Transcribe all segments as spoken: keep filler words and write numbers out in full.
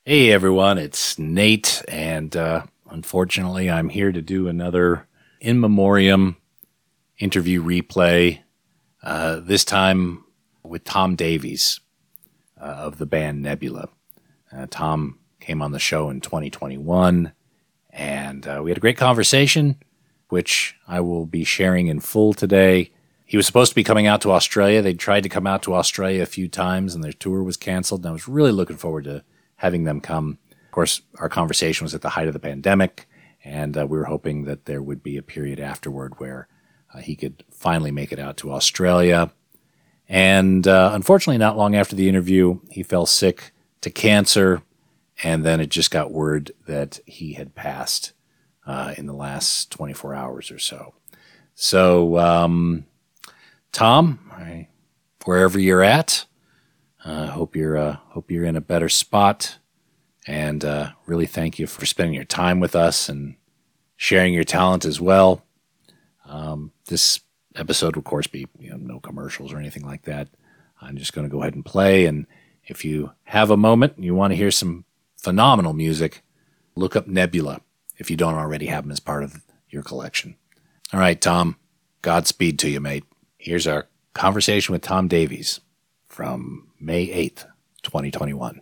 Hey everyone, it's Nate, and uh, unfortunately, I'm here to do another in memoriam interview replay. Uh, this time with Tom Davies uh, of the band Nebula. Uh, Tom came on the show in twenty twenty-one, and uh, we had a great conversation, which I will be sharing in full today. He was supposed to be coming out to Australia. They tried to come out to Australia a few times, and their tour was canceled. And I was really looking forward to having them come. Of course, our conversation was at the height of the pandemic, and uh, we were hoping that there would be a period afterward where uh, he could finally make it out to Australia. And uh, unfortunately, not long after the interview, he fell sick to cancer, and then it just got word that he had passed uh, in the last twenty-four hours or so. So, um, Tom, I, wherever you're at, Uh, hope you're uh, hope you're in a better spot, and uh, really thank you for spending your time with us and sharing your talent as well. Um, this episode, of course, be you know, no commercials or anything like that. I'm just going to go ahead and play, and if you have a moment and you want to hear some phenomenal music, look up Nebula if you don't already have them as part of your collection. All right, Tom, Godspeed to you, mate. Here's our conversation with Tom Davies from May eighth, twenty twenty-one.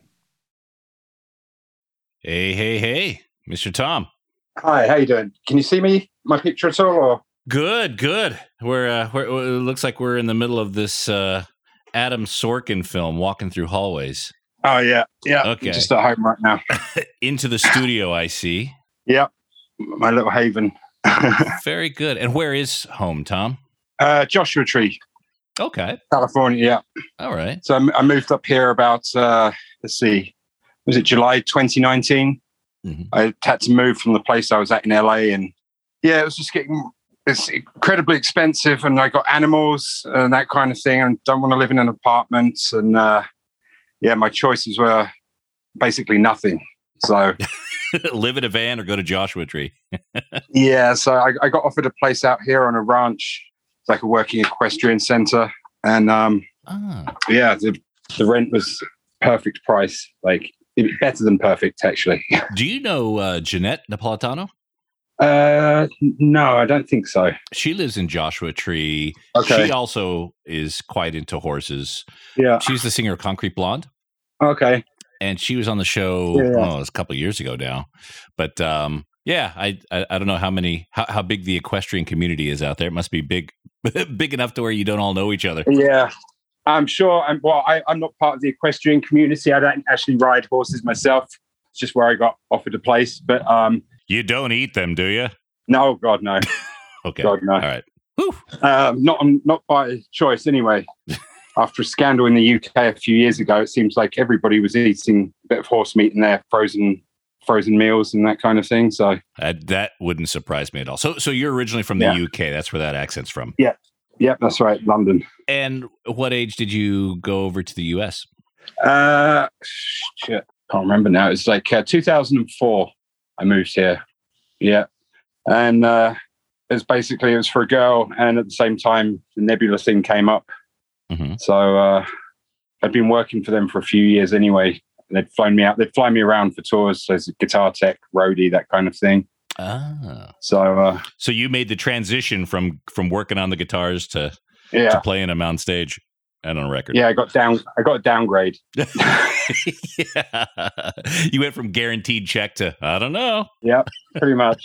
Hey, hey, hey, Mister Tom. Hi, how you doing? Can you see me, my picture at all? Or? Good, good. We're, uh, we're, it looks like we're in the middle of this uh, Adam Sorkin film, Walking Through Hallways. Oh, yeah, yeah. Okay. I'm just at home right now. Into the studio, I see. Yeah, my little haven. Very good. And where is home, Tom? Uh, Joshua Tree. Okay. California, yeah. All right. So I moved up here about, uh, let's see, was it July twenty nineteen? Mm-hmm. I had to move from the place I was at in L A, and yeah, it was just getting, it's incredibly expensive, and I got animals and that kind of thing, and don't want to live in an apartment, and uh, yeah, my choices were basically nothing. So live in a van or go to Joshua Tree. Yeah, so I, I got offered a place out here on a ranch. It's like a working equestrian center, and um, ah. yeah, the the rent was perfect price, like better than perfect, actually. Do you know uh, Jeanette Napolitano? Uh, no, I don't think so. She lives in Joshua Tree. Okay. She also is quite into horses. Yeah, she's the singer of Concrete Blonde. Okay, and she was on the show. Yeah, yeah. Oh, it was a couple of years ago now, but um, yeah, I, I I don't know how many how, how big the equestrian community is out there. It must be big, big enough to where you don't all know each other. Yeah, I'm sure. I'm well. I, I'm not part of the equestrian community. I don't actually ride horses myself. It's just where I got offered a place. But um, you don't eat them, do you? No, God, no. Okay, God, no. All right. Um, not not by choice, anyway. After a scandal in the U K a few years ago, it seems like everybody was eating a bit of horse meat in their frozen frozen meals and that kind of thing. So uh, that wouldn't surprise me at all. So, so you're originally from the yeah. U K. That's where that accent's from. Yeah, yeah, that's right, London. And what age did you go over to the U S? Uh, shit, can't remember now. It's like uh, two thousand four. I moved here. Yeah, and uh, it was basically it was for a girl, and at the same time, the Nebula thing came up. Mm-hmm. So uh, I'd been working for them for a few years anyway. And they'd flown me out. They'd fly me around for tours as a guitar tech, roadie, that kind of thing. Ah. So, uh, so you made the transition from from working on the guitars to yeah. to playing them on stage and on a record. Yeah, I got down. I got a downgrade. Yeah. You went from guaranteed check to I don't know. Yeah, pretty much.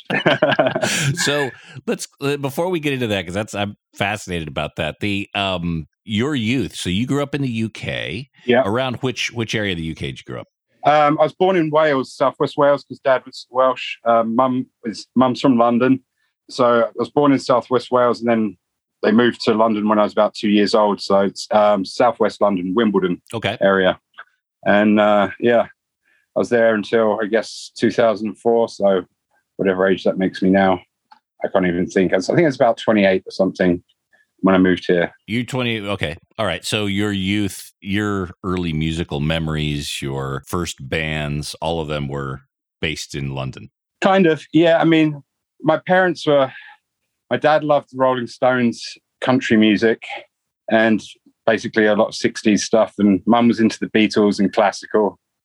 So let's before we get into that, because that's I'm fascinated about that. The um your youth. So you grew up in the U K. Yeah. Around which which area of the U K did you grow up? Um, I was born in Wales, Southwest Wales, because Dad was Welsh. Um, Mum was Mum's from London, so I was born in Southwest Wales, and then they moved to London when I was about two years old. So it's um, Southwest London, Wimbledon okay. area, and uh, yeah, I was there until I guess two thousand four. So whatever age that makes me now, I can't even think. I think it's about twenty-eight or something when I moved here. You twenty, okay. All right. So your youth, your early musical memories, your first bands, all of them were based in London. Kind of, yeah. I mean, my parents were, my dad loved the Rolling Stones country music and basically a lot of sixties stuff. And mum was into the Beatles and classical.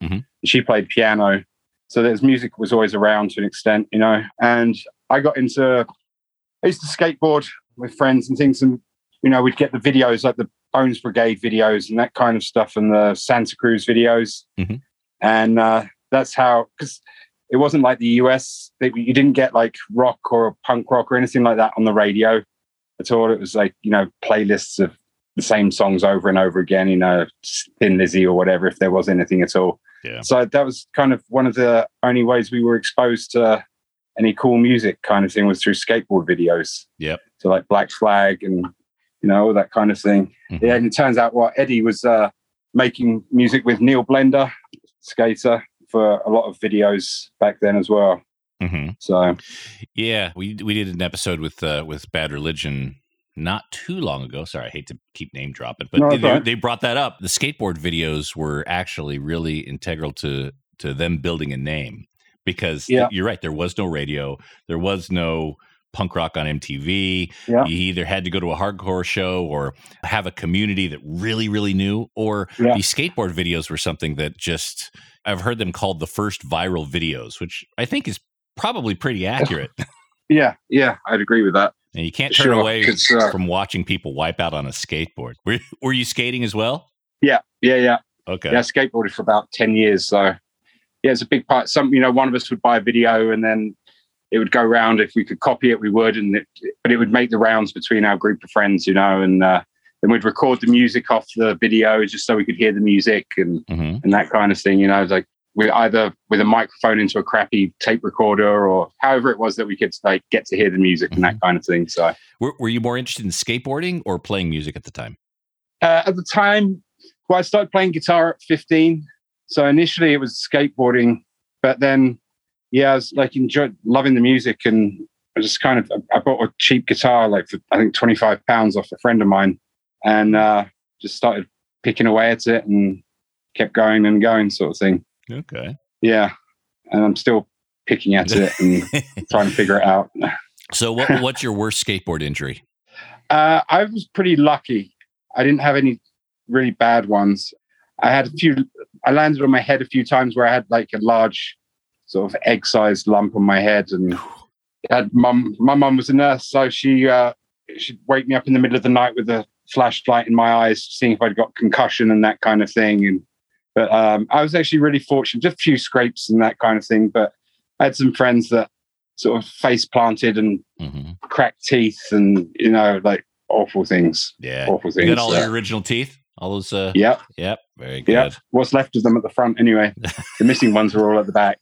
Mm-hmm. She played piano. So there's music was always around to an extent, you know. And I got into, I used to skateboard with friends and things. And, you know, we'd get the videos like the Bones Brigade videos and that kind of stuff and the Santa Cruz videos. Mm-hmm. And uh, that's how, because it wasn't like the U S, they, you didn't get like rock or punk rock or anything like that on the radio at all. It was like, you know, playlists of the same songs over and over again, you know, Thin Lizzy or whatever, if there was anything at all. Yeah. So that was kind of one of the only ways we were exposed to any cool music kind of thing was through skateboard videos. Yep. So like Black Flag and, you know, all that kind of thing. Mm-hmm. Yeah. And it turns out what Eddie was uh, making music with Neil Blender, skater, for a lot of videos back then as well. Mm-hmm. So, yeah, we we did an episode with uh, with Bad Religion not too long ago. Sorry, I hate to keep name dropping, but No, they, okay. they brought that up. The skateboard videos were actually really integral to to them building a name because Yeah. you're right. There was no radio. There was no punk rock on M T V. Yeah. You either had to go to a hardcore show or have a community that really, really knew, or Yeah. these skateboard videos were something that just, I've heard them called the first viral videos, which I think is probably pretty accurate. yeah, yeah, I'd agree with that. And you can't turn Sure, away 'cause, uh, from watching people wipe out on a skateboard. Were, were you skating as well? Yeah, yeah, yeah. Okay. Yeah, I skateboarded for about ten years. So, yeah, it's a big part. Some, you know, one of us would buy a video and then it would go round. If we could copy it, we would. And it, but it would make the rounds between our group of friends, you know, and uh, then we'd record the music off the video just so we could hear the music and, Mm-hmm. and that kind of thing, you know, like we either with a microphone into a crappy tape recorder or however it was that we could like get to hear the music and that kind of thing. So Were, were you more interested in skateboarding or playing music at the time? uh, at the time, well, I started playing guitar at fifteen. So initially it was skateboarding, but then, yeah, I was like enjoyed loving the music. And I just kind of, I bought a cheap guitar, like for, I think twenty-five pounds off a friend of mine, and uh, just started picking away at it and kept going and going sort of thing. Okay. Yeah. And I'm still picking at it and trying to figure it out. So what, what's your worst skateboard injury? Uh, I was pretty lucky. I didn't have any really bad ones. I had a few, I landed on my head a few times where I had like a large sort of egg-sized lump on my head. And had mum, my mum was a nurse, so she, uh, she'd wake me up in the middle of the night with a flashlight in my eyes, seeing if I'd got concussion and that kind of thing. And But um, I was actually really fortunate, just a few scrapes and that kind of thing. But I had some friends that sort of face planted and Mm-hmm. cracked teeth and, you know, like awful things. Yeah. Awful things. You got all yeah. your original teeth? All those? Uh, Yep. Yep. Very good. Yep. What's left of them at the front anyway. The missing ones are all at the back.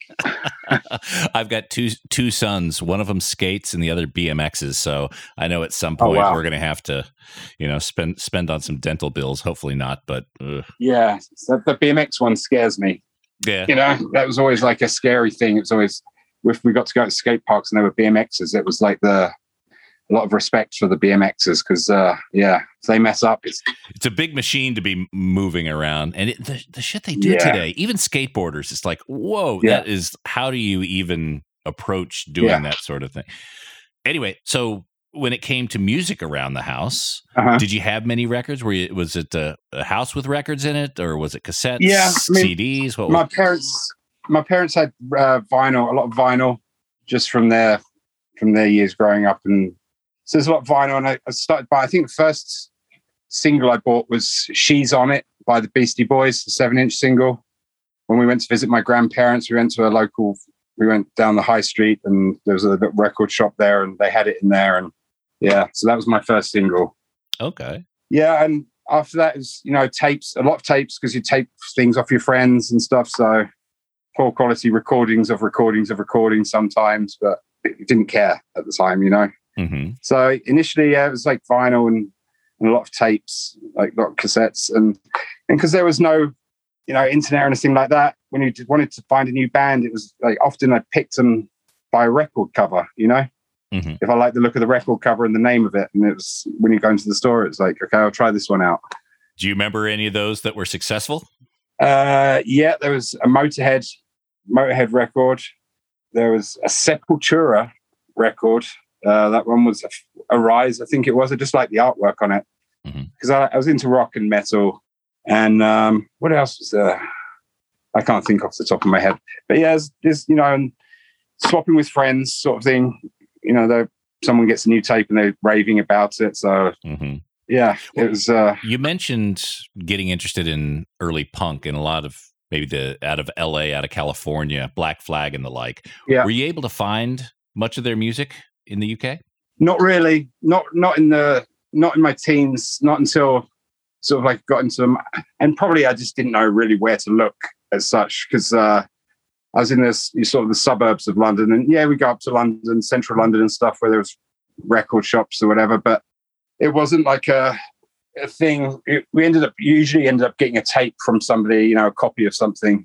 I've got two two sons. One of them skates and the other B M Xs. So I know at some Oh, point wow. we're going to have to, you know, spend spend on some dental bills. Hopefully not, but ugh. Yeah. So the B M X one scares me. yeah. You know, that was always like a scary thing. It was always, if we got to go to skate parks and there were B M Xs, it was like the, a lot of respect for the B M Xs because, uh, yeah, if they mess up, it's It's a big machine to be moving around, and it, the the shit they do Yeah. today, even skateboarders, it's like, whoa, Yeah. that is. How do you even approach doing Yeah. that sort of thing? Anyway, so when it came to music around the house, uh-huh. did you have many records? Were you, was it a, a house with records in it, or was it cassettes, Yeah, I mean, C Ds? What my was, parents. My parents had uh, vinyl, a lot of vinyl, just from their from their years growing up, and so there's a lot of vinyl. And I, I started by, I think the first single I bought was "She's on It" by the Beastie Boys, the seven-inch single. When we went to visit my grandparents, we went to a local. We went down the high street, and there was a little record shop there, and they had it in there, and yeah, so that was my first single. okay. Yeah, and after that is, you know, tapes, a lot of tapes because you tape things off your friends and stuff. So poor quality recordings of recordings of recordings sometimes, but you didn't care at the time, you know. Mm-hmm. So initially, yeah, it was like vinyl and, and a lot of tapes, like a lot of cassettes, and and because there was no, you know, internet or anything like that. When you did, wanted to find a new band, it was like often I picked them by a record cover, you know. Mm-hmm. If I liked the look of the record cover and the name of it, and it was when you go into the store, it's like, okay, I'll try this one out. Do you remember any of those that were successful? Uh, yeah, there was a Motorhead, Motorhead record. There was a Sepultura record. Uh, that one was Arise, I think it was. I just liked the artwork on it because Mhm. I, I was into rock and metal. And um, what else was there? I can't think off the top of my head. But yeah, there's, there's you know, and swapping with friends sort of thing. You know, someone gets a new tape and they're raving about it. So mm-hmm. yeah, well, it was. Uh, you mentioned getting interested in early punk and a lot of maybe the out of L A, out of California, Black Flag and the like. Yeah. Were you able to find much of their music in the U K? Not really. Not not in the not in my teens. Not until sort of like got into them, and probably I just didn't know really where to look as such, because uh, I was in this sort of the suburbs of London, and yeah, we go up to London, central London and stuff, where there was record shops or whatever, but it wasn't like a, a thing. It, we ended up usually ended up getting a tape from somebody, you know, a copy of something.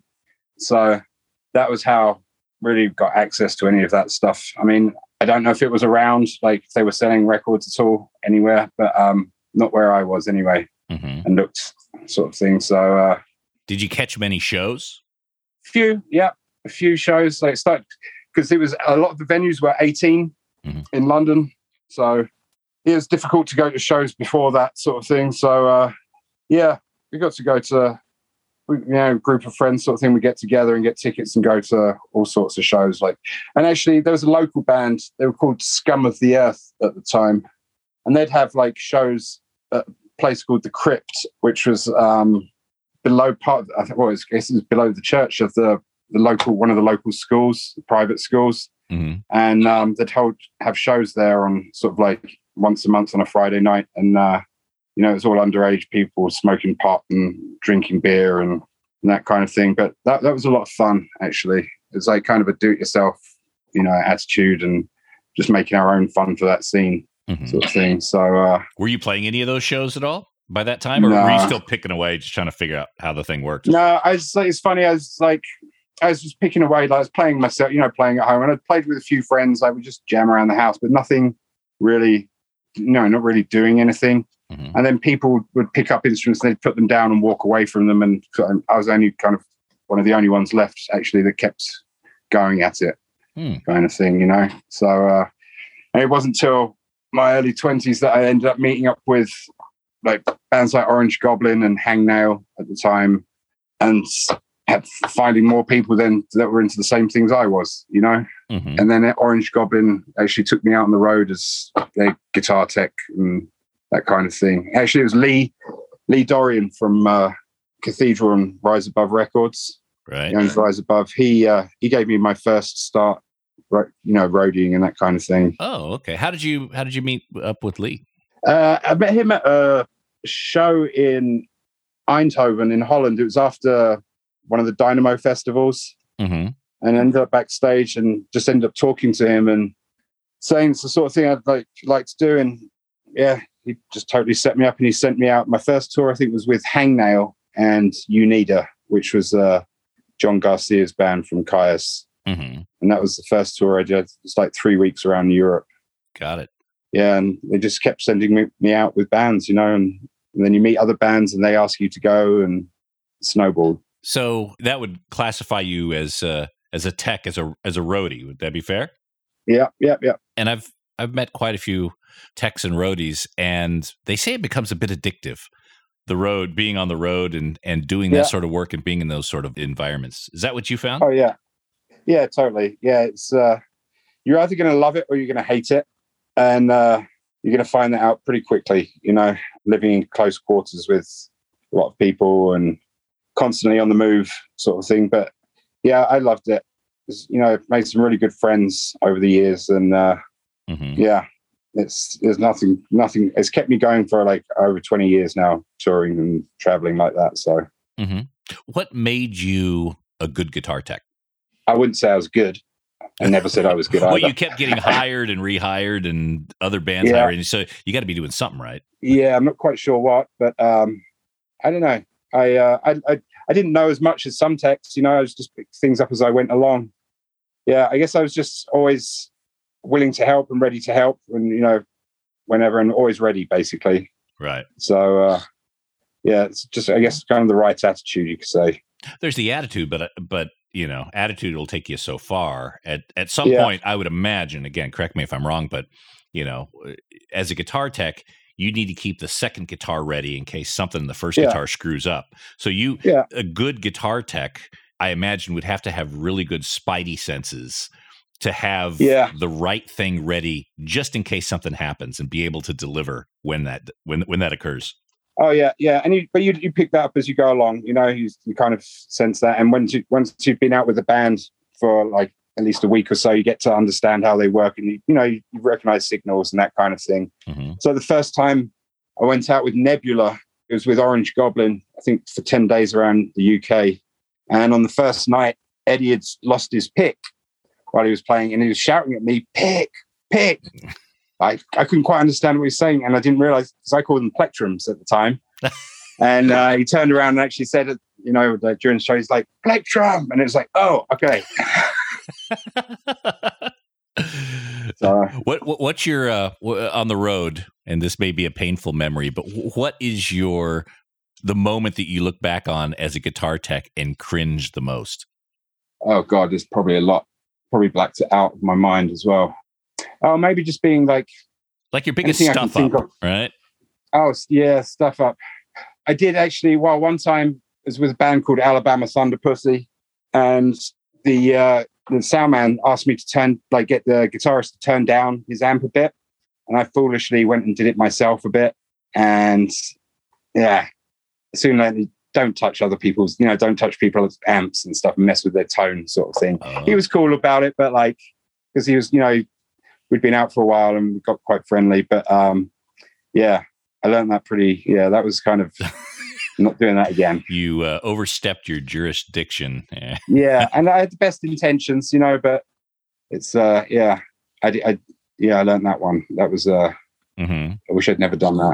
So that was how really got access to any of that stuff. I mean, I don't know if it was around, like if they were selling records at all anywhere, but um, not where I was anyway, mm-hmm. and looked sort of thing. So, uh, did you catch many shows? Few, yeah, a few shows. Like start because it was a lot of the venues were eighteen mm-hmm. in London, so it was difficult to go to shows before that sort of thing. So, uh, yeah, we got to go to, you know, a group of friends sort of thing. We get together and get tickets and go to all sorts of shows. Like, and actually, there was a local band. They were called Scum of the Earth at the time, and they'd have like shows at a place called the Crypt, which was um, below part. I think, well, I guess it was below the church of the the local one of the local schools, the private schools, mm-hmm. and um, they'd hold have shows there on sort of like once a month on a Friday night, and uh, you know, it's all underage people smoking pot and drinking beer and, and that kind of thing. But that that was a lot of fun, actually. It's like kind of a do-it-yourself, you know, attitude and just making our own fun for that scene, mm-hmm. sort of thing. So, uh, were you playing any of those shows at all by that time, or no. were you still picking away, just trying to figure out how the thing worked? No, I was like, it's funny. I was like, I was just picking away. Like I was playing myself, you know, playing at home, and I played with a few friends. I would just jam around the house, but nothing really. No, not really doing anything. Mm-hmm. And then people would pick up instruments and they'd put them down and walk away from them. And I was only kind of one of the only ones left, actually, that kept going at it, mm. kind of thing, you know. So uh, and it wasn't until my early twenties that I ended up meeting up with like bands like Orange Goblin and Hangnail at the time, and had finding more people then that were into the same things I was, you know. Mm-hmm. And then Orange Goblin actually took me out on the road as their guitar tech and that kind of thing. Actually, it was Lee Lee Dorian from uh, Cathedral and Rise Above Records. Right. He owns Rise Above. He uh, he gave me my first start, you know, roadieing and that kind of thing. Oh, okay. How did you how did you meet up with Lee? Uh, I met him at a show in Eindhoven in Holland. It was after one of the Dynamo festivals, mm-hmm. and ended up backstage and just ended up talking to him and saying it's the sort of thing I'd like like to do. And yeah, he just totally set me up and he sent me out. My first tour, I think, was with Hangnail and Unida, which was uh, John Garcia's band from Caius. Mm-hmm. And that was the first tour I did. It's like three weeks around Europe. Got it. Yeah, and they just kept sending me, me out with bands, you know, and, and then you meet other bands and they ask you to go and snowballed. So that would classify you as uh, as a tech, as a as a roadie. Would that be fair? Yeah, yeah, yeah. And I've I've met quite a few techs and roadies, and they say it becomes a bit addictive. The road, being on the road, and and doing that yeah. sort of work, and being in those sort of environments. Is that what you found? Oh yeah, yeah, totally. Yeah, it's uh, you're either going to love it or you're going to hate it, and uh, you're going to find that out pretty quickly. You know, living in close quarters with a lot of people and constantly on the move sort of thing. But yeah, I loved it. It's, you know, I've made some really good friends over the years, and uh, mm-hmm. yeah, it's there's nothing, nothing. It's kept me going for like over twenty years now, touring and traveling like that. So, mm-hmm. What made you a good guitar tech? I wouldn't say I was good. I never said I was good. Well, either. You kept getting hired and rehired, and other bands yeah. hiring, so you got to be doing something, right? Yeah, I'm not quite sure what, but um, I don't know. I, uh, I I I didn't know as much as some techs, you know. I was just picking things up as I went along. Yeah, I guess I was just always willing to help and ready to help, and you know, whenever, and always ready, basically. Right. So, uh, yeah, it's just I guess kind of the right attitude, you could say. There's the attitude, but but you know, attitude will take you so far. At at some yeah. point, I would imagine. Again, correct me if I'm wrong, but you know, as a guitar tech, you need to keep the second guitar ready in case something in the first yeah. guitar screws up. So you, yeah. a good guitar tech, I imagine would have to have really good spidey senses to have yeah. the right thing ready just in case something happens and be able to deliver when that when when that occurs. Oh yeah, yeah, and you, but you you pick that up as you go along. You know, you, you kind of sense that, and once you once you've been out with the band for like at least a week or so, you get to understand how they work, and you, you know you, you recognize signals and that kind of thing. Mm-hmm. So the first time I went out with Nebula, it was with Orange Goblin, I think for ten days around the U K, and on the first night, Eddie had lost his pick while he was playing, and he was shouting at me, "Pick, pick." I, I couldn't quite understand what he was saying, and I didn't realize, because I called them plectrums at the time. And uh, he turned around and actually said, you know, like, during the show, he's like, "Plectrum." And it was like, oh, okay. So, what, what what's your uh, on the road? And this may be a painful memory, but what is your the moment that you look back on as a guitar tech and cringe the most? Oh God, there's probably a lot. Probably blacked it out of my mind as well. Oh, maybe just being like, like your biggest stuff up, of, right? Oh yeah, stuff up. I did actually. Well, one time it was with a band called Alabama Thunder Pussy, and the uh, the sound man asked me to turn, like, get the guitarist to turn down his amp a bit, and I foolishly went and did it myself a bit. And yeah, soon later, don't touch other people's, you know, don't touch people's amps and stuff and mess with their tone, sort of thing. Oh. He was cool about it, but like, because he was, you know, we'd been out for a while and we got quite friendly. But um, yeah, I learned that pretty. Yeah, that was kind of. Not doing that again. You uh, overstepped your jurisdiction. Yeah, and I had the best intentions, you know, but it's uh, yeah, I, I yeah, I learned that one. That was uh, mm-hmm. I wish I'd never done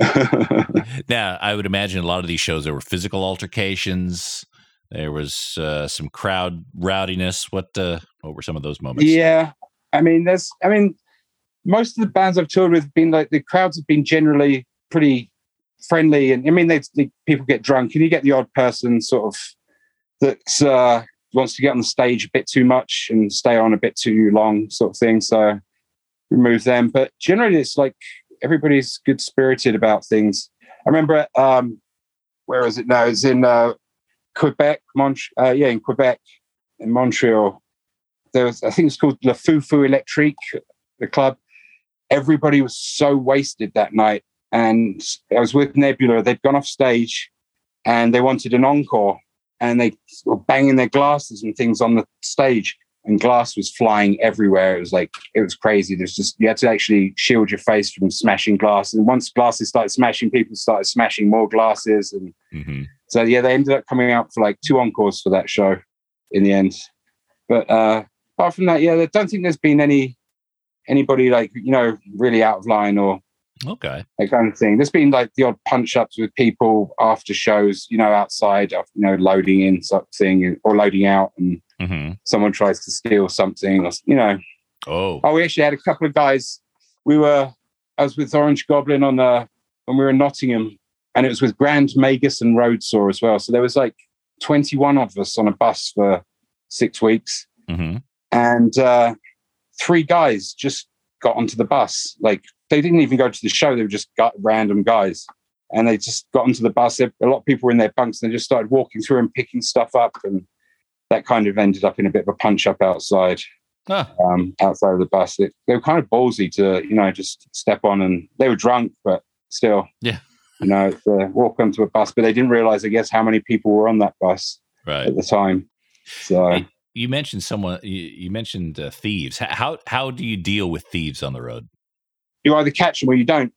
that. Now, I would imagine a lot of these shows there were physical altercations. There was uh, some crowd rowdiness. What uh, what were some of those moments? Yeah, I mean, there's, I mean, most of the bands I've toured with have been like the crowds have been generally pretty friendly, and I mean, they, they people get drunk, and you get the odd person sort of that uh, wants to get on the stage a bit too much and stay on a bit too long, sort of thing. So remove them. But generally, it's like everybody's good spirited about things. I remember, um, where is it now? It's in uh, Quebec, Mont- uh, yeah, in Quebec, in Montreal. There was, I think it's called Le Fou Fou Electrique, the club. Everybody was so wasted that night. And I was with Nebula. They'd gone off stage and they wanted an encore, and they were banging their glasses and things on the stage, and glass was flying everywhere. It was like, it was crazy. There's just, you had to actually shield your face from smashing glass. And once glasses started smashing, people started smashing more glasses. And mm-hmm. so, yeah, they ended up coming out for like two encores for that show in the end. But uh, apart from that, yeah, I don't think there's been any, anybody like, you know, really out of line or, okay, that kind of thing. There's been like the odd punch ups with people after shows, you know, outside, you know, loading in something or loading out, and mm-hmm. someone tries to steal something, or, you know. Oh, oh, we actually had a couple of guys. We were, I was with Orange Goblin on the when we were in Nottingham, and it was with Grand Magus and Roadsaw as well. So there was like twenty-one of us on a bus for six weeks, mm-hmm. and uh, three guys just got onto the bus, like. They didn't even go to the show. They were just got random guys, and they just got onto the bus. A lot of people were in their bunks, and they just started walking through and picking stuff up, and that kind of ended up in a bit of a punch up outside, huh. um, outside of the bus. They, they were kind of ballsy to, you know, just step on, and they were drunk, but still, yeah, you know, to walk onto a bus. But they didn't realize, I guess, how many people were on that bus right. at the time. So hey, you mentioned someone. You, you mentioned uh, thieves. How how do you deal with thieves on the road? You either catch them or you don't.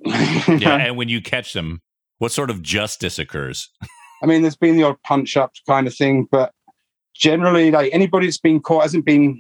Yeah, and when you catch them, what sort of justice occurs? I mean, there's been the odd punch up kind of thing, but generally, like, anybody that's been caught hasn't been.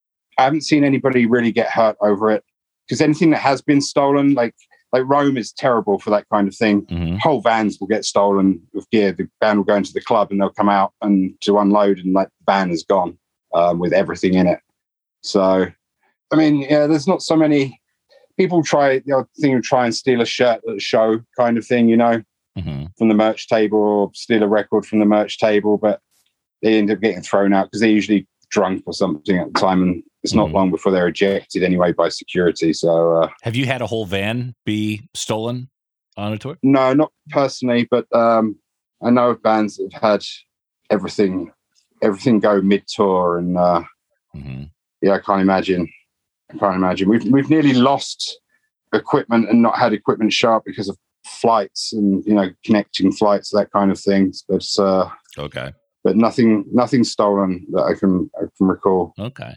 I haven't seen anybody really get hurt over it, because anything that has been stolen, like like Rome, is terrible for that kind of thing. Mm-hmm. Whole vans will get stolen with gear. The van will go into the club and they'll come out and to unload, and like the van is gone um, with everything in it. So, I mean, yeah, there's not so many. People try the odd thing of try and steal a shirt at a show kind of thing, you know, mm-hmm. from the merch table, or steal a record from the merch table, but they end up getting thrown out because they're usually drunk or something at the time, and it's not mm-hmm. long before they're ejected anyway by security. So, uh, have you had a whole van be stolen on a tour? No, not personally, but um, I know of bands that have had everything everything go mid-tour, and uh, mm-hmm. yeah, I can't imagine. I can't imagine. We've we've nearly lost equipment and not had equipment show up because of flights and, you know, connecting flights, that kind of thing. But uh, okay, but nothing nothing stolen that I can I can recall. Okay,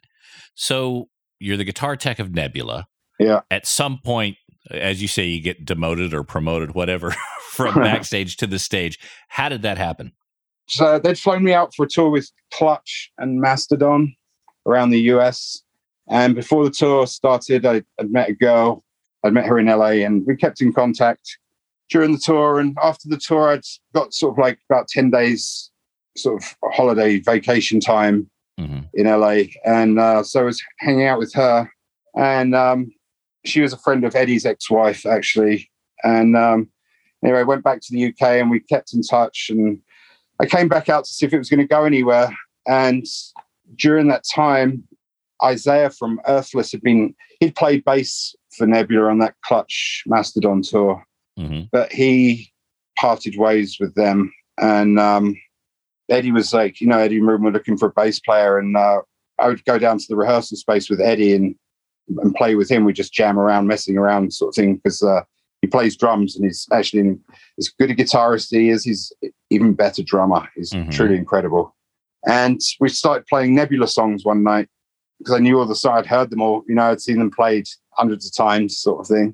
so you're the guitar tech of Nebula. Yeah. At some point, as you say, you get demoted or promoted, whatever, from backstage to the stage. How did that happen? So they'd flown me out for a tour with Clutch and Mastodon around the U S. And before the tour started, I, I'd met a girl. I'd met her in L A, and we kept in contact during the tour. And after the tour, I'd got sort of like about ten days sort of holiday vacation time mm-hmm. in L A. And uh, so I was hanging out with her. And um, she was a friend of Eddie's ex-wife, actually. And um, anyway, I went back to the U K and we kept in touch. And I came back out to see if it was going to go anywhere. And during that time, Isaiah from Earthless had been, he'd played bass for Nebula on that Clutch Mastodon tour, mm-hmm. but he parted ways with them. And um, Eddie was like, you know, Eddie and Ruben were looking for a bass player. And uh, I would go down to the rehearsal space with Eddie and, and play with him. We just jam around, messing around sort of thing, because uh, he plays drums and he's actually as good a guitarist he is. He's even better drummer. He's mm-hmm. truly incredible. And we started playing Nebula songs one night, because I knew all the songs. I'd heard them all. You know, I'd seen them played hundreds of times, sort of thing.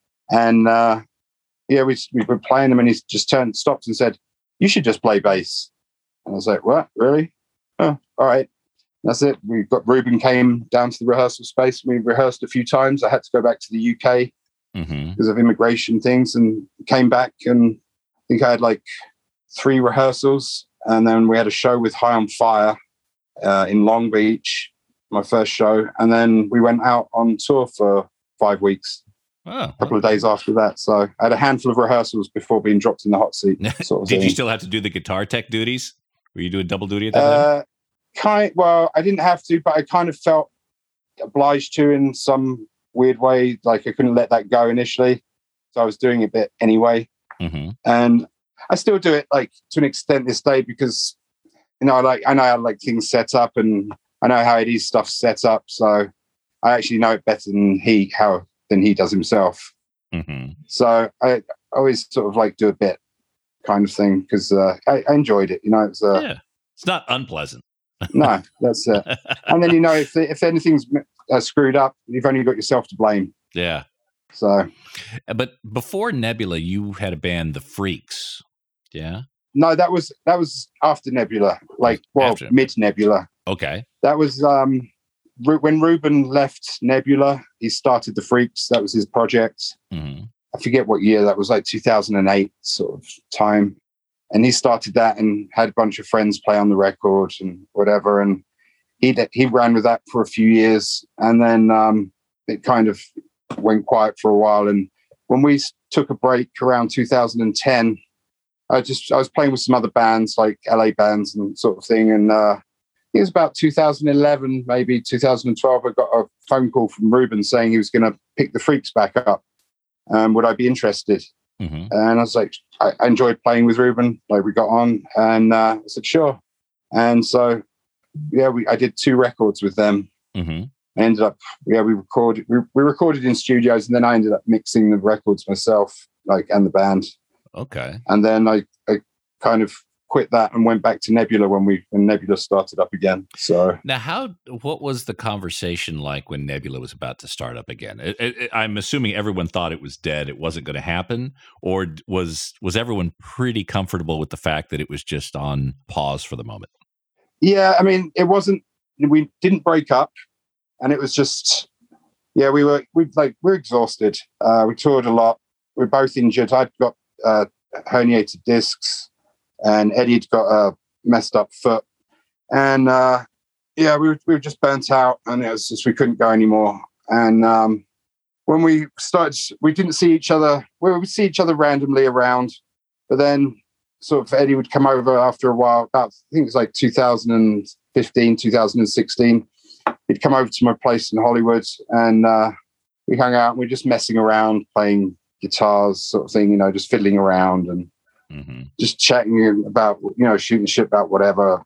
And uh, yeah, we we were playing them, and he just turned, stopped, and said, "You should just play bass." And I was like, "What? Really? Oh, all right." And that's it. We got Ruben came down to the rehearsal space. We rehearsed a few times. I had to go back to the U K mm-hmm. because of immigration things, and came back. And I think I had like three rehearsals, and then we had a show with High on Fire uh, in Long Beach. My first show, and then we went out on tour for five weeks. Oh, a couple of days after that, so I had a handful of rehearsals before being dropped in the hot seat. Sort of Did thing. You still have to do the guitar tech duties? Were you doing double duty at that uh, time? Kind well, I didn't have to, but I kind of felt obliged to in some weird way. Like I couldn't let that go initially, so I was doing a bit anyway, mm-hmm. and I still do it like to an extent this day, because you know, like I know how like things set up, and I know how Eddie's stuff's set up, so I actually know it better than he how than he does himself. Mm-hmm. So I always sort of like do a bit kind of thing, because uh, I, I enjoyed it. You know, it's uh, yeah, it's not unpleasant. No, that's it. And then you know, if if anything's uh, screwed up, you've only got yourself to blame. Yeah. So, but before Nebula, you had a band, The Freaks. Yeah. No, that was that was after Nebula, like well, mid Nebula. Okay. That was um, when Ruben left Nebula, he started The Freaks. That was his project. Mm-hmm. I forget what year that was, like two thousand eight sort of time. And he started that and had a bunch of friends play on the record and whatever. And he he ran with that for a few years. And then um, it kind of went quiet for a while. And when we took a break around two thousand ten, I just I was playing with some other bands, like L A bands and sort of thing. And uh, it was about two thousand eleven, maybe two thousand twelve. I got a phone call from Ruben saying he was going to pick the Freaks back up. Um, would I be interested? Mm-hmm. And I was like, I, I enjoyed playing with Ruben. Like we got on, and uh, I said sure. And so, yeah, we I did two records with them. Mm-hmm. I ended up, yeah, we recorded we, we recorded in studios, and then I ended up mixing the records myself, like and the band. Okay. And then I, I kind of quit that and went back to Nebula when we when Nebula started up again. So now, how what was the conversation like when Nebula was about to start up again? It, it, I'm assuming everyone thought it was dead; it wasn't going to happen, or was was everyone pretty comfortable with the fact that it was just on pause for the moment? Yeah, I mean, it wasn't. We didn't break up, and it was just, yeah, we were we like we're exhausted. Uh, we toured a lot. We're both injured. I'd got uh, herniated discs. And Eddie'd got a messed up foot. And uh, yeah, we were, we were just burnt out, and it was just, we couldn't go anymore. And um, when we started, we didn't see each other. We would see each other randomly around, but then sort of Eddie would come over after a while, about, I think it was like two thousand fifteen, two thousand sixteen. He'd come over to my place in Hollywood, and uh, we hung out, and we were just messing around, playing guitars sort of thing, you know, just fiddling around and mm-hmm. just chatting about, you know, shooting shit about whatever,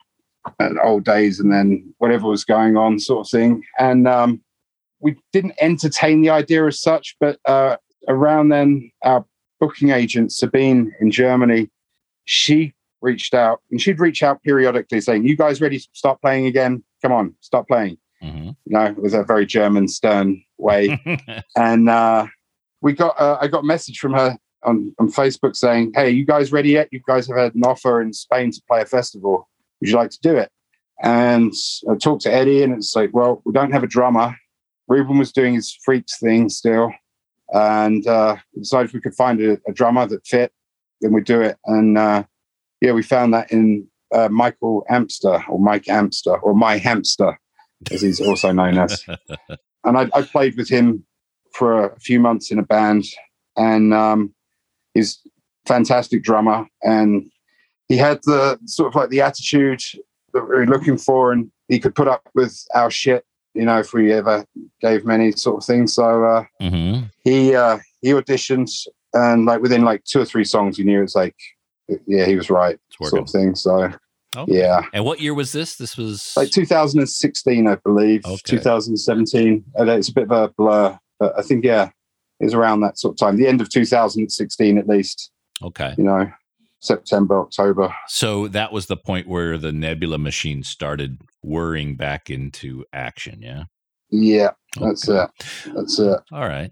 uh, old days, and then whatever was going on, sort of thing. And um, we didn't entertain the idea as such, but uh, around then, our booking agent, Sabine in Germany, she reached out, and she'd reach out periodically saying, "You guys ready to start playing again? Come on, start playing." Mm-hmm. You know, it was a very German, stern way. And uh, we got, uh, I got a message from her on, on Facebook saying, "Hey, you guys ready yet? You guys have had an offer in Spain to play a festival. Would you like to do it?" And I talked to Eddie, and it's like, well, we don't have a drummer. Ruben was doing his Freaks thing still. And uh, we decided if we could find a, a drummer that fit, then we'd do it. And uh, yeah, we found that in uh, Michael Amster, or Mike Amster, or My Hamster, as he's also known as. And I, I played with him for a few months in a band, and um, he's a fantastic drummer, and he had the sort of like the attitude that we were looking for, and he could put up with our shit, you know, if we ever gave him any sort of thing. So uh, mm-hmm. he uh, he auditioned, and like within like two or three songs, you knew it was like, yeah, he was right, sort of thing. So okay. yeah. And what year was this? This was like two thousand sixteen, I believe. Okay. two thousand seventeen. It's a bit of a blur, but I think yeah, it was around that sort of time, the end of two thousand sixteen at least. Okay. You know, September, October. So that was the point where the Nebula machine started whirring back into action, yeah? Yeah, that's okay. it. That's it. All right.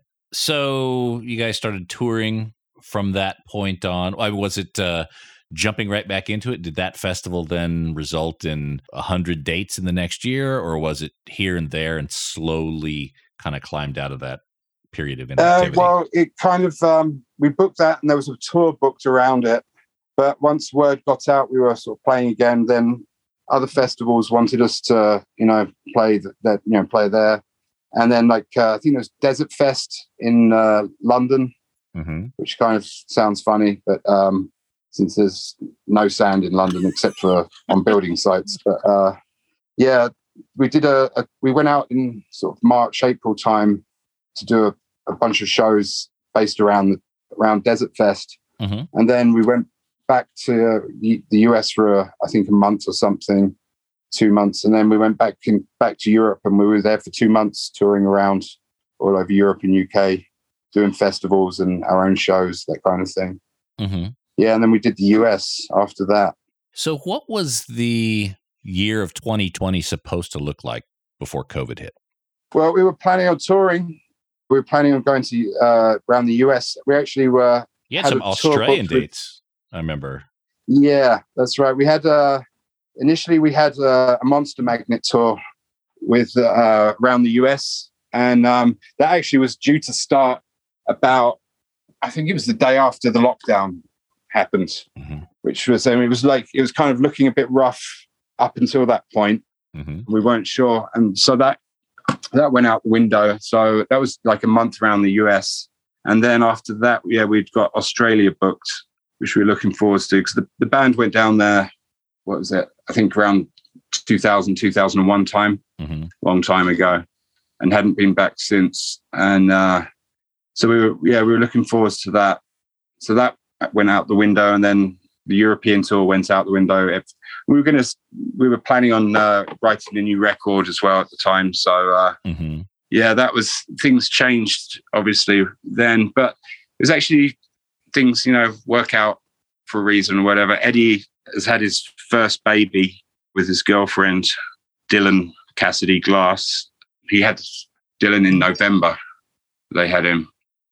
So you guys started touring from that point on. Was it uh, jumping right back into it? Did that festival then result in one hundred dates in the next year, or was it here and there and slowly kind of climbed out of that period of inactivity? Uh, well, it kind of, um, we booked that, and there was a tour booked around it. But once word got out, we were sort of playing again. Then other festivals wanted us to, you know, play that, you know, play there. And then, like, uh, I think it was Desert Fest in uh, London, mm-hmm. which kind of sounds funny, but um, since there's no sand in London except for on building sites. But uh, yeah, we did a, a, we went out in sort of March, April time to do a, a bunch of shows based around the, around Desert Fest, mm-hmm. and then we went back to the U S for a, I think a month or something, two months, and then we went back in, back to Europe, and we were there for two months touring around all over Europe and U K, doing festivals and our own shows, that kind of thing. Mm-hmm. Yeah, and then we did the U S after that. So, what was the year of twenty twenty supposed to look like before COVID hit? Well, we were planning on touring. We were planning on going to uh, around the U S. We actually were. You had, had some Australian dates. I remember. Yeah, that's right. We had uh, initially we had uh, a Monster Magnet tour with uh, around the U S, and um, that actually was due to start about, I think it was the day after the lockdown happened, mm-hmm. which was, I mean, it was like it was kind of looking a bit rough up until that point. Mm-hmm. We weren't sure, and so that that went out the window. So that was like a month around the U S, and then after that, yeah, we'd got Australia booked, which we were looking forward to, because the, the band went down there, what was it? I think around two thousand, two thousand one time, mm-hmm. long time ago, and hadn't been back since. And uh, so we were, yeah, we were looking forward to that. So that went out the window, and then the European tour went out the window. If we were going to, we were planning on uh, writing a new record as well at the time. So uh, mm-hmm. yeah, that was, things changed obviously then, but it was actually, things, you know, work out for a reason or whatever. Eddie has had his first baby with his girlfriend, Dylan Cassidy Glass. He had Dylan in November. They had him.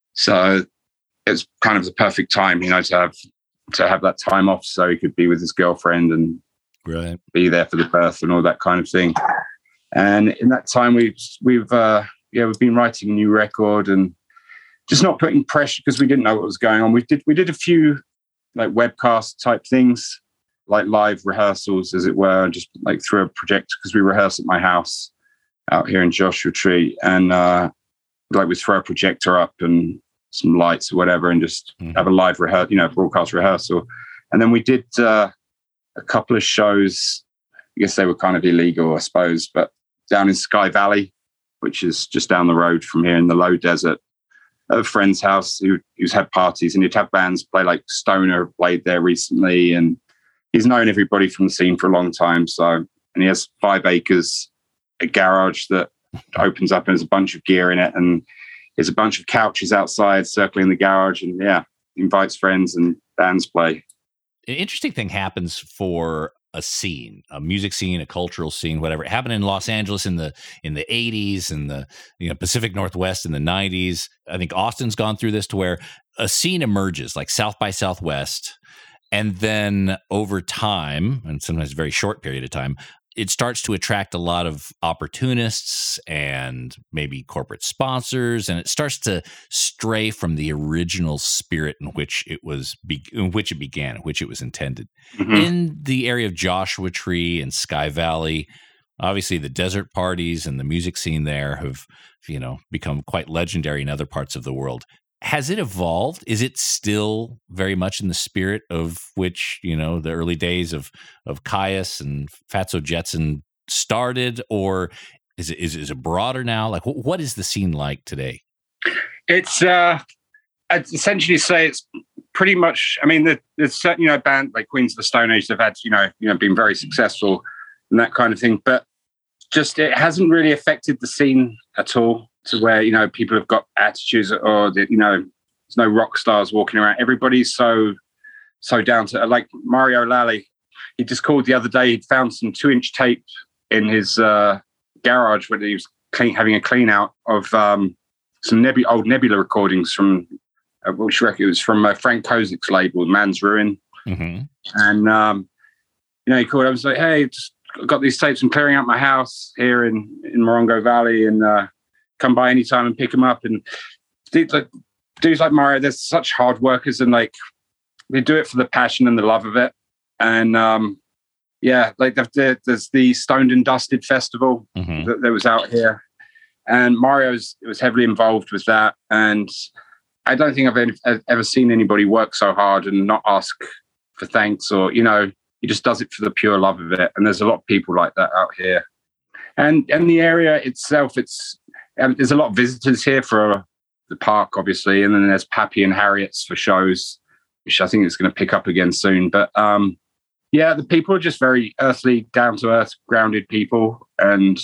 So it's kind of the perfect time, you know, to have to have that time off so he could be with his girlfriend and right. be there for the birth and all that kind of thing. And in that time, we've, we've uh, yeah, we've been writing a new record and just not putting pressure, because we didn't know what was going on. We did we did a few like webcast type things, like live rehearsals, as it were, just like through a projector, because we rehearse at my house out here in Joshua Tree, and uh, like we throw a projector up and some lights or whatever, and just mm-hmm. have a live rehearsal, you know, broadcast rehearsal. And then we did uh, a couple of shows. I guess they were kind of illegal, I suppose, but down in Sky Valley, which is just down the road from here in the low desert, at a friend's house who, who's had parties, and he'd have bands play, like Stoner played there recently, and he's known everybody from the scene for a long time. So and he has five acres, a garage that opens up and there's a bunch of gear in it, and there's a bunch of couches outside circling the garage, and yeah, invites friends and bands play. An interesting thing happens for a scene, a music scene, a cultural scene, whatever. It happened in Los Angeles in the in the eighties, and the you know Pacific Northwest in the nineties. I think Austin's gone through this, to where a scene emerges, like South by Southwest, and then over time, and sometimes a very short period of time, it starts to attract a lot of opportunists and maybe corporate sponsors, and it starts to stray from the original spirit in which it was, be- in which it began, in which it was intended. Mm-hmm. In the area of Joshua Tree and Sky Valley, obviously the desert parties and the music scene there have, you know, become quite legendary in other parts of the world. Has it evolved? Is it still very much in the spirit of which, you know, the early days of of Kyuss and Fatso Jetson started, or is it is, is it broader now? Like, wh- what is the scene like today? It's uh, I'd essentially say it's pretty much. I mean, there's certain you know band like Queens of the Stone Age have had you know you know been very successful and that kind of thing, but just it hasn't really affected the scene at all. To where, you know, people have got attitudes, or, you know, there's no rock stars walking around. Everybody's so, so down to, like Mario Lally, he just called the other day, he'd found some two inch tape in his uh, garage when he was clean, having a clean out of um, some Nebu- old Nebula recordings from, uh, which record it was from uh, Frank Kozik's label, Man's Ruin. Mm-hmm. And, um, you know, he called, I was like, hey, just got these tapes, I'm clearing out my house here in, in Morongo Valley, and, uh, come by anytime and pick them up. And dudes like, dudes like Mario, they're such hard workers, and like they do it for the passion and the love of it. And um, yeah, like there's the Stoned and Dusted Festival mm-hmm. that, that was out here, and Mario's was heavily involved with that. And I don't think I've ever seen anybody work so hard and not ask for thanks, or you know, he just does it for the pure love of it. And there's a lot of people like that out here, and and the area itself, it's. Um, there's a lot of visitors here for the park, obviously, and then there's Pappy and Harriet's for shows, which I think is going to pick up again soon. But um, yeah, the people are just very earthly, down-to-earth, grounded people, and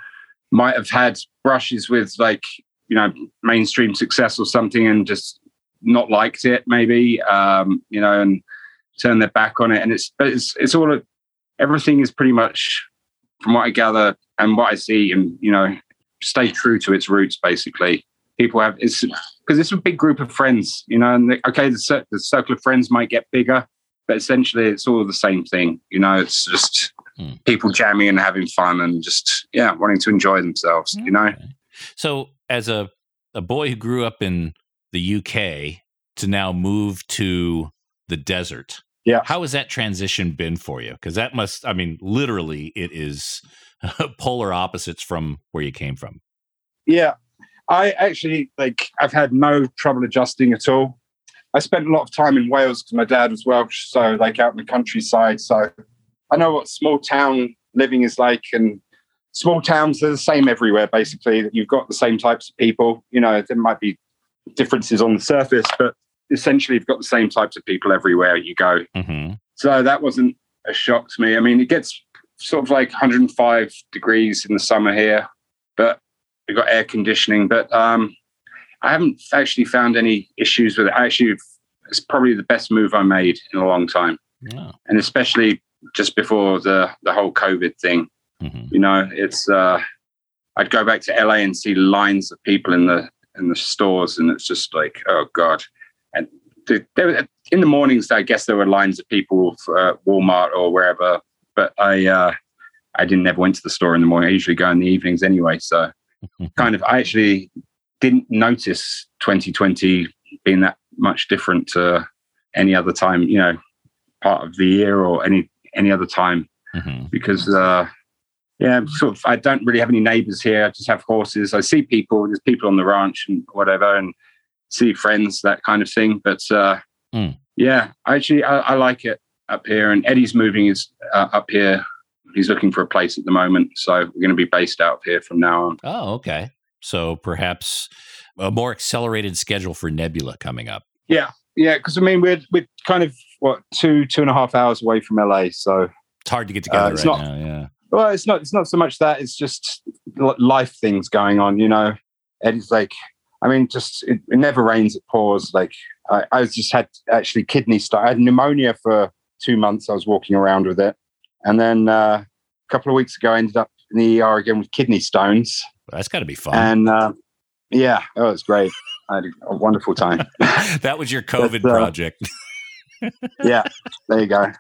might have had brushes with, like, you know, mainstream success or something, and just not liked it, maybe, um, you know, and turned their back on it. And it's it's it's all everything is pretty much, from what I gather and what I see, and you know. Stay true to its roots, basically. People have, it's because it's a big group of friends, you know, and they, okay, the, the circle of friends might get bigger, but essentially it's all the same thing, you know, it's just mm. people jamming and having fun and just, yeah, wanting to enjoy themselves, okay. you know. So as a, a boy who grew up in the U K to now move to the desert, yeah, how has that transition been for you? Because that must, I mean, literally it is polar opposites from where you came from. Yeah, I actually, like, I've had no trouble adjusting at all. I spent a lot of time in Wales because my dad was Welsh, so like out in the countryside. So I know what small town living is like, and small towns are the same everywhere, basically. You've got the same types of people. You know, there might be differences on the surface, but essentially you've got the same types of people everywhere you go. Mm-hmm. So that wasn't a shock to me. I mean, it gets sort of like one hundred five degrees in the summer here, but we've got air conditioning. But um, I haven't actually found any issues with it. Actually, it's probably the best move I made in a long time. Yeah. And especially just before the, the whole COVID thing. Mm-hmm. You know, it's uh, I'd go back to L A and see lines of people in the in the stores, and it's just like, oh God. And the, there, in the mornings, I guess there were lines of people for uh, Walmart or wherever. But I uh, I didn't never went to the store in the morning. I usually go in the evenings anyway. So kind of, I actually didn't notice twenty twenty being that much different to any other time, you know, part of the year or any any other time. Mm-hmm. Because, uh, yeah, sort of, I don't really have any neighbors here. I just have horses. I see people. There's people on the ranch and whatever, and see friends, that kind of thing. But, uh, mm. yeah, actually, I, I like it up here, and Eddie's moving is uh, up here. He's looking for a place at the moment, so we're going to be based out here from now on. Oh, okay. So perhaps a more accelerated schedule for Nebula coming up. Yeah, yeah. Because I mean, we're we're kind of what two two and a half hours away from L A, so it's hard to get together uh, it's right not, now. Yeah. Well, it's not. It's not so much that. It's just life things going on. You know, Eddie's like, I mean, just it, it never rains, it pours. Like I, I just had actually kidney stone. I had pneumonia for two months. I was walking around with it, and then uh, a couple of weeks ago, I ended up in the E R again with kidney stones. Well, that's got to be fun. And uh, yeah, oh, it was great. I had a wonderful time. That was your COVID but, uh, project. Yeah, there you go.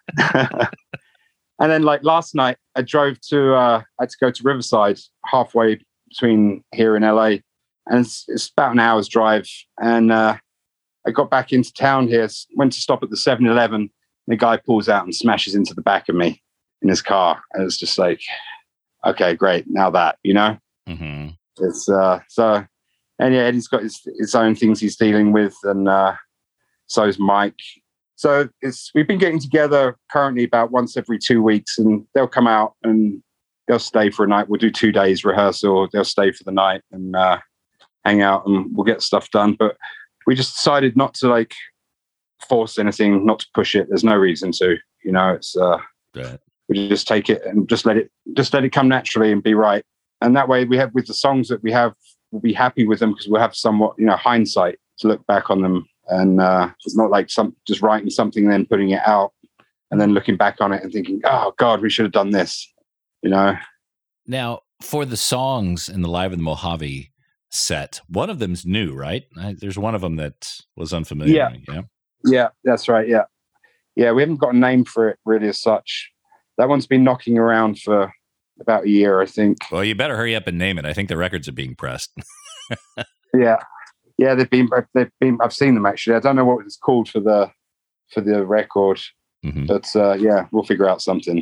And then, like last night, I drove to. Uh, I had to go to Riverside, halfway between here and L A, and it's, it's about an hour's drive. And uh, I got back into town here, went to stop at the seven eleven, and the guy pulls out and smashes into the back of me in his car. And it's just like, okay, great. Now that, you know, mm-hmm. it's uh, so, and yeah, Eddie's got his, his own things he's dealing with, and uh, so's Mike. So it's we've been getting together currently about once every two weeks, and they'll come out and they'll stay for a night. We'll do two days rehearsal. They'll stay for the night and uh, hang out, and we'll get stuff done. But we just decided not to like force anything, not to push it. There's no reason to, you know. It's uh, right. We just take it and just let it, just let it come naturally and be right. And that way, we have with the songs that we have, we'll be happy with them because we'll have somewhat, you know, hindsight to look back on them. And uh, it's not like some just writing something and then putting it out and then looking back on it and thinking, oh, God, we should have done this, you know? Now, for the songs in the Live in the Mojave set, one of them's new, right? I, there's one of them that was unfamiliar. Yeah. Yeah, yeah, that's right. Yeah. Yeah, we haven't got a name for it really as such. That one's been knocking around for about a year, I think. Well, you better hurry up and name it. I think the records are being pressed. Yeah. Yeah, they've been. They've been. I've seen them actually. I don't know what it's called for the for the record, mm-hmm. but uh, yeah, we'll figure out something.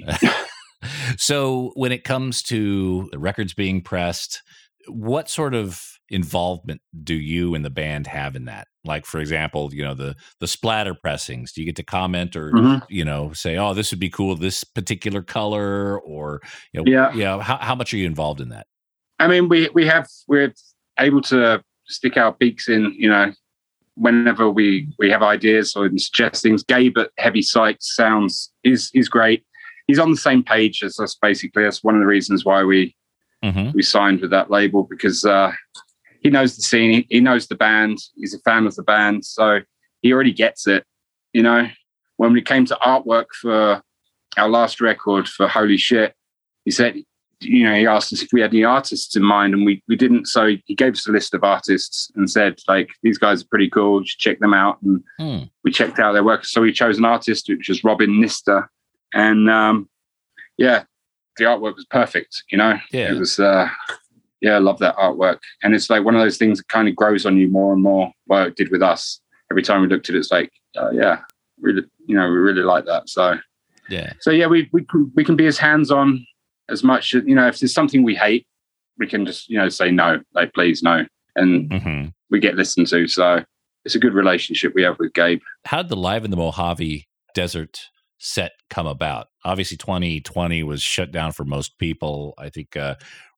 So, when it comes to the records being pressed, what sort of involvement do you and the band have in that? Like, for example, you know, the the splatter pressings. Do you get to comment or mm-hmm. you know say, "Oh, this would be cool, this particular color," or you know, yeah, yeah. How how much are you involved in that? I mean, we we have we're able to stick our beaks in, you know, whenever we, we have ideas or suggest things. Gabe at Heavy Sights sounds is is great. He's on the same page as us, basically. That's one of the reasons why we mm-hmm. we signed with that label, because uh, he knows the scene, he, he knows the band, he's a fan of the band, so he already gets it. You know, when we came to artwork for our last record for Holy Shit, he said, you know, he asked us if we had any artists in mind, and we, we didn't. So he gave us a list of artists and said, like, these guys are pretty cool, you should check them out. And mm. we checked out their work. So we chose an artist, which was Robin Nister. And um, yeah, the artwork was perfect, you know? Yeah. It was, uh, yeah, I love that artwork. And it's like one of those things that kind of grows on you more and more. Well, it did with us. Every time we looked at it, it's like, uh, yeah, really, you know, we really like that. So, yeah. So yeah, we, we, can, we can be as hands-on as much, you know, if there's something we hate, we can just, you know, say no, like, please, no. And mm-hmm. we get listened to. So it's a good relationship we have with Gabe. How did the Live in the Mojave Desert set come about? Obviously, twenty twenty was shut down for most people. I think uh,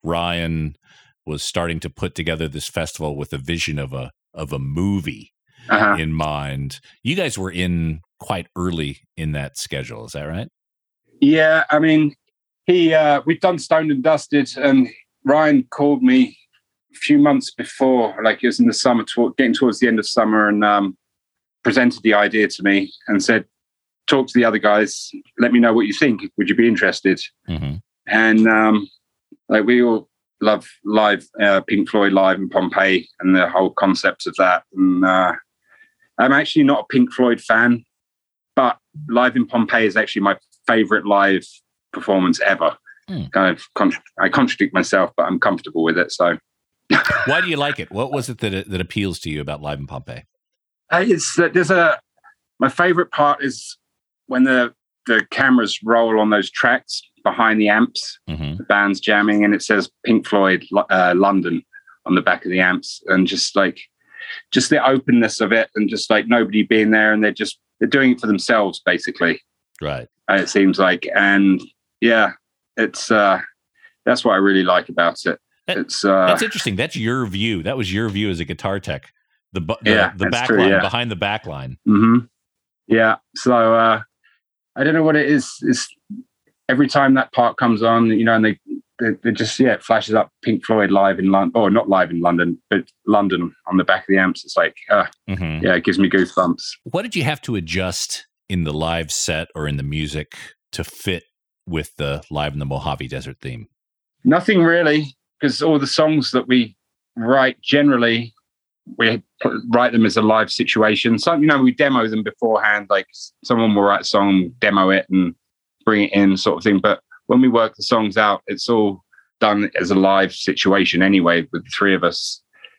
Ryan was starting to put together this festival with a vision of a of a movie uh-huh. in mind. You guys were in quite early in that schedule. Is that right? Yeah. I mean, He, uh, we'd done Stoned and Dusted, and Ryan called me a few months before, like it was in the summer, toward, getting towards the end of summer, and um, presented the idea to me and said, talk to the other guys, let me know what you think. Would you be interested? Mm-hmm. And um, like we all love live, uh, Pink Floyd live in Pompeii and the whole concept of that. And uh, I'm actually not a Pink Floyd fan, but Live in Pompeii is actually my favorite live performance ever. Mm. Kind of, con- I contradict myself, but I'm comfortable with it. So, why do you like it? What was it that that appeals to you about Live in Pompeii? Uh, it's uh, there's a my favorite part is when the the cameras roll on those tracks behind the amps, mm-hmm. the band's jamming, and it says Pink Floyd uh, London on the back of the amps, and just like just the openness of it, and just like nobody being there, and they're just they're doing it for themselves, basically. Right. And it seems like, and yeah, it's uh, that's what I really like about it. That, it's uh, that's interesting. That's your view. That was your view as a guitar tech. The the, yeah, the back true, line yeah. behind the back line. Mm-hmm. Yeah. So uh, I don't know what it is. It's every time that part comes on, you know, and they, they, they just, yeah, it flashes up Pink Floyd live in London, or not live in London, but London on the back of the amps. It's like, uh, mm-hmm. yeah, it gives me goosebumps. What did you have to adjust in the live set or in the music to fit with the Live in the Mojave Desert theme? Nothing really, because all the songs that we write generally, we write them as a live situation. So, you know, we demo them beforehand, like someone will write a song, demo it and bring it in sort of thing. But when we work the songs out, it's all done as a live situation anyway with the three of us.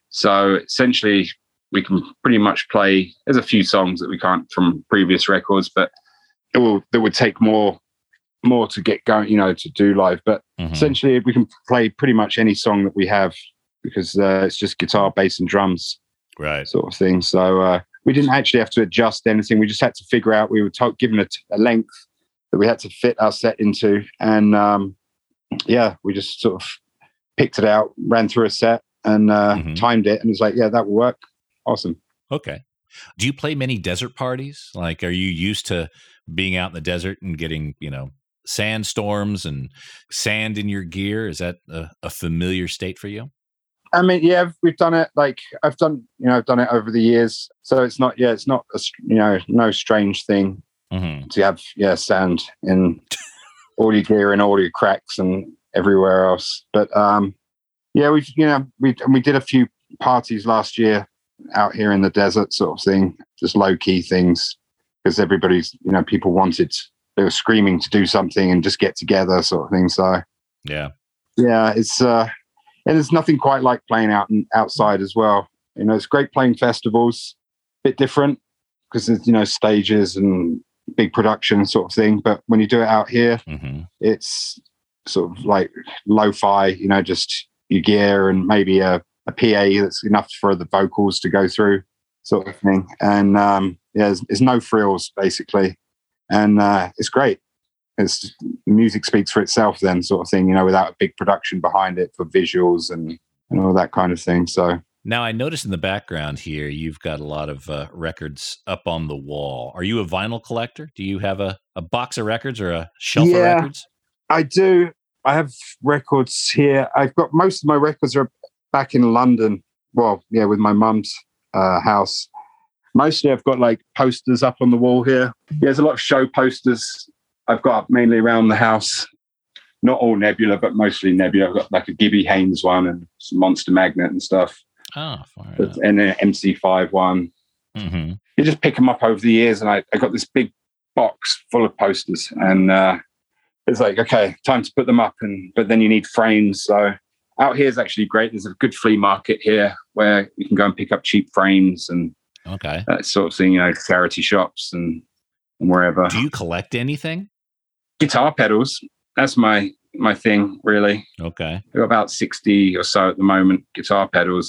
So essentially we can pretty much play, there's a few songs that we can't from previous records, but it will, that would take more, more to get going, you know, to do live. But mm-hmm. essentially we can play pretty much any song that we have because uh, it's just guitar, bass and drums, right, sort of thing. So uh, we didn't actually have to adjust anything. We just had to figure out, we were t- given a, t- a length that we had to fit our set into. And um, yeah, we just sort of picked it out, ran through a set and uh, mm-hmm. timed it. And it's like, yeah, that will work. Awesome. Okay. Do you play many desert parties? Like, are you used to being out in the desert and getting, you know, sandstorms and sand in your gear? Is that a, a familiar state for you? I mean, yeah, we've done it. Like I've done, you know, I've done it over the years. So it's not, yeah, it's not, a, you know, no strange thing mm-hmm. to have, yeah, sand in all your gear and all your cracks and everywhere else. But um, yeah, we've, you know, we we did a few parties last year out here in the desert, sort of thing, just low key things, because everybody's, you know, people wanted, they were screaming to do something and just get together, sort of thing. So yeah, yeah, it's uh, and there's nothing quite like playing out and outside as well. You know, it's great playing festivals, a bit different because there's, you know, stages and big production sort of thing. But when you do it out here, mm-hmm. it's sort of like lo-fi, you know, just your gear and maybe a, a P A that's enough for the vocals to go through, sort of thing. And um, yeah, there's, there's no frills basically, and uh, it's great. It's the music speaks for itself, then, sort of thing. You know, without a big production behind it for visuals and and all that kind of thing. So. Now, I noticed in the background here, you've got a lot of uh, records up on the wall. Are you a vinyl collector? Do you have a, a box of records or a shelf yeah, of records? I do. I have records here. I've got most of my records are back in London. Well, yeah, with my mum's uh, house. Mostly I've got like posters up on the wall here. Yeah, there's a lot of show posters I've got up mainly around the house. Not all Nebula, but mostly Nebula. I've got like a Gibby Haynes one and some Monster Magnet and stuff. Oh, fine. And an M C five one. Mm-hmm. You just pick them up over the years, and I, I got this big box full of posters, and uh, it's like, okay, time to put them up. And but then you need frames. So out here is actually great. There's a good flea market here where you can go and pick up cheap frames and okay, that sort of thing. You know, charity shops and, and wherever. Do you collect anything? Guitar pedals. That's my my thing, really. Okay, I've got about sixty or so at the moment. Guitar pedals.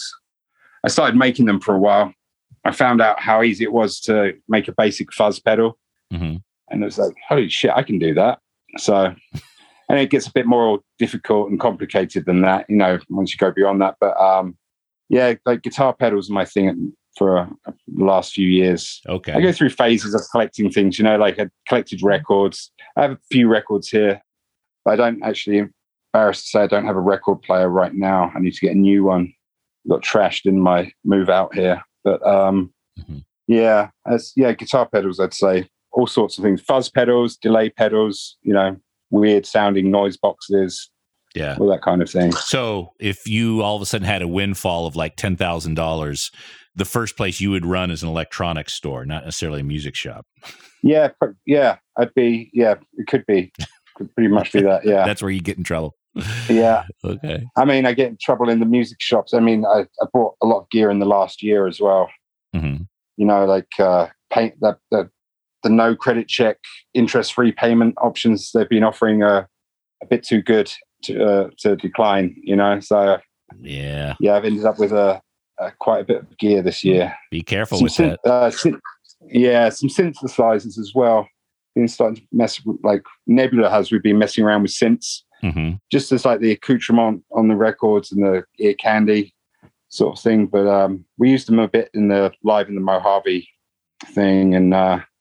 I started making them for a while. I found out how easy it was to make a basic fuzz pedal. Mm-hmm. And it was like, holy shit, I can do that. So, and it gets a bit more difficult and complicated than that, you know, once you go beyond that. But um, yeah, like guitar pedals are my thing for uh, the last few years. Okay. I go through phases of collecting things, you know, like I collected records. I have a few records here, but I don't actually, embarrassed to say, I don't have a record player right now. I need to get a new one. Got trashed in my move out here, but um, mm-hmm. yeah, as yeah, guitar pedals. I'd say all sorts of things: fuzz pedals, delay pedals. You know, weird sounding noise boxes. Yeah, all that kind of thing. So, if you all of a sudden had a windfall of like ten thousand dollars, the first place you would run is an electronics store, not necessarily a music shop. Yeah, yeah, I'd be. Yeah, it could be. Could pretty much be that. Yeah, that's where you get in trouble. Yeah. Okay. I mean, I get in trouble in the music shops. I mean, I, I bought a lot of gear in the last year as well. Mm-hmm. You know, like uh, paint that the, the no credit check, interest free payment options they've been offering are a bit too good to uh, to decline. You know, so yeah, yeah, I've ended up with a, a quite a bit of gear this year. Be careful some with synth, that. Uh, synth, yeah, some synthesizers as well. Been starting to mess with, like Nebula has. We've been messing around with synths. Mm-hmm. Just as like the accoutrement on the records and the ear candy sort of thing. But um, we used them a bit in the live in the Mojave thing. And uh,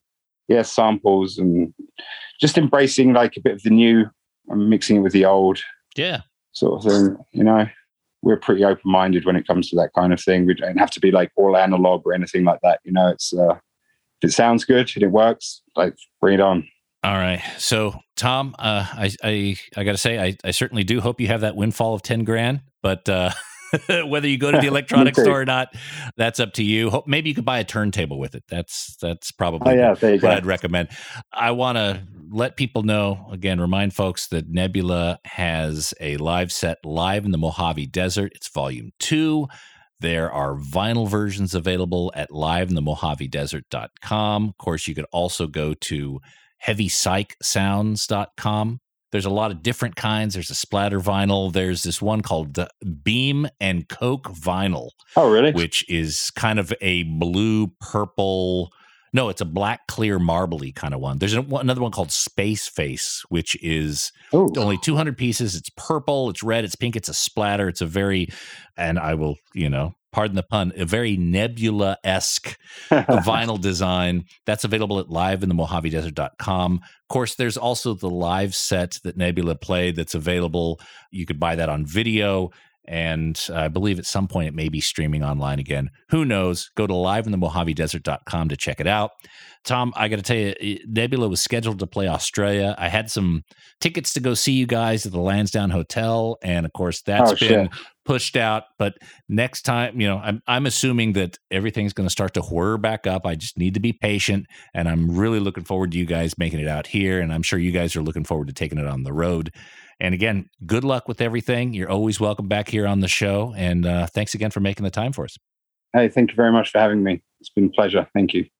yeah, samples and just embracing like a bit of the new and mixing it with the old. Yeah. Sort of thing, you know. We're pretty open-minded when it comes to that kind of thing. We don't have to be like all analog or anything like that. You know, it's uh, if it sounds good and it works, like bring it on. All right. So, Tom, uh, I I, I got to say, I, I certainly do hope you have that windfall of ten grand. But uh, whether you go to the electronics store or not, that's up to you. Hope, maybe you could buy a turntable with it. That's that's probably oh, yeah, there you what go. I'd recommend. I want to let people know, again, remind folks that Nebula has a live set live in the Mojave Desert. It's volume two. There are vinyl versions available at live in the mojave desert dot com. Of course, you could also go to heavy psych sounds dot com. There's a lot of different kinds. There's a splatter vinyl. There's this one called the Beam and Coke vinyl. Oh, really? Which is kind of a blue, purple... No, it's a black, clear, marbly kind of one. There's another one called Space Face, which is Ooh. only two hundred pieces. It's purple, it's red, it's pink, it's a splatter. It's a very, and I will, you know, pardon the pun, a very Nebula-esque vinyl design. That's available at live in the mojave desert dot com. Of course, there's also the live set that Nebula played that's available. You could buy that on video. And I believe at some point it may be streaming online again. Who knows? Go to live in the mojave desert dot com to check it out. Tom, I got to tell you, Nebula was scheduled to play Australia. I had some tickets to go see you guys at the Lansdowne Hotel. And of course, that's oh, been shit. pushed out. But next time, you know, I'm, I'm assuming that everything's going to start to whir back up. I just need to be patient. And I'm really looking forward to you guys making it out here. And I'm sure you guys are looking forward to taking it on the road. And again, good luck with everything. You're always welcome back here on the show. And uh, thanks again for making the time for us. Hey, thank you very much for having me. It's been a pleasure. Thank you.